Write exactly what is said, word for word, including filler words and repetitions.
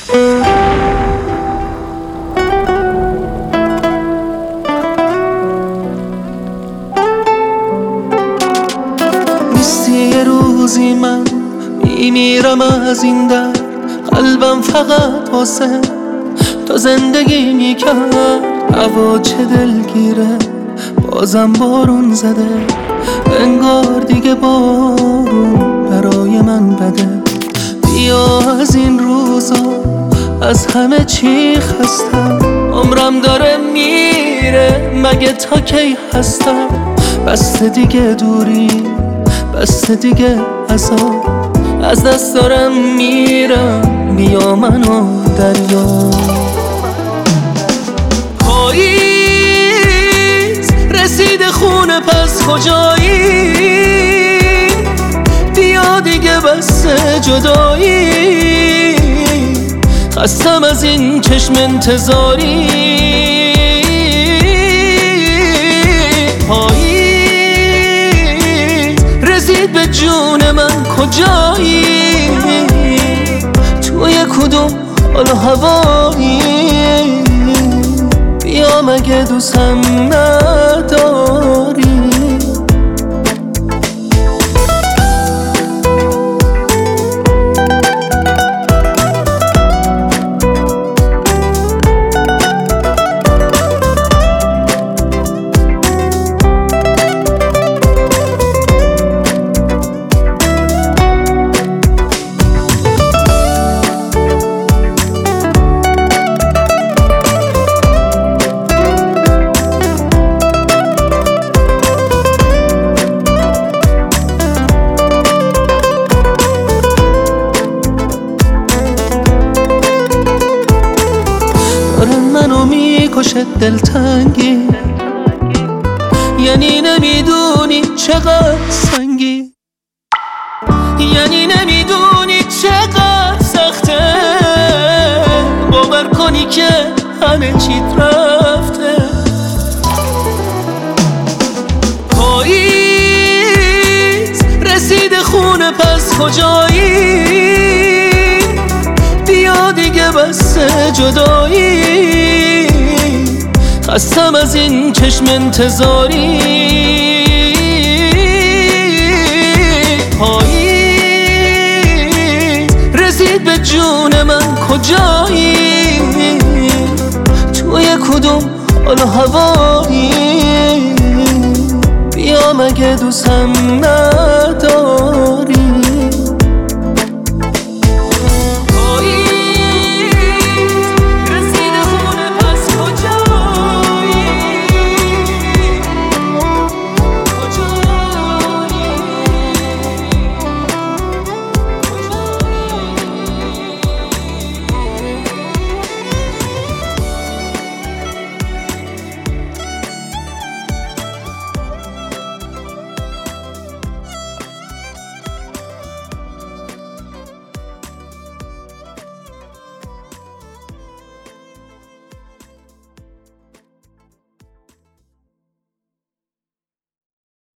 نیستی یه روزی من میمیرم از این در، قلبم فقط واسه تو زندگی میکرد. هوا چه دلگیره بازم بارون زده، انگار دیگه بارون برای من بده. بیا از این روزا از همه چی خستم، عمرم داره میره مگه تا کی هستم. بس دیگه دوری بس دیگه عذاب، از دست دارم میرم بیا منو دریا. پاییز رسید خونه پس کجایی، بیا دیگه بس جدایی. خستم از این چشم انتظاری. پاییز رسید به جون من کجایی، توی کدوم حال و هوایی. بیا مگه دوستم نداری. منو میکشه دلتنگی، یعنی نمیدونی چقدر سنگی، یعنی نمیدونی چقدر سخته باور کنی که همه چیت رفته. پاییز رسید خونه پس کجایی، بیا دیگه بس جدایی. خستم از این چشم انتظاری. پاییز رسید به جون من کجایی، توی کدوم حال و هوایی. بیا مگه دوستم نداری.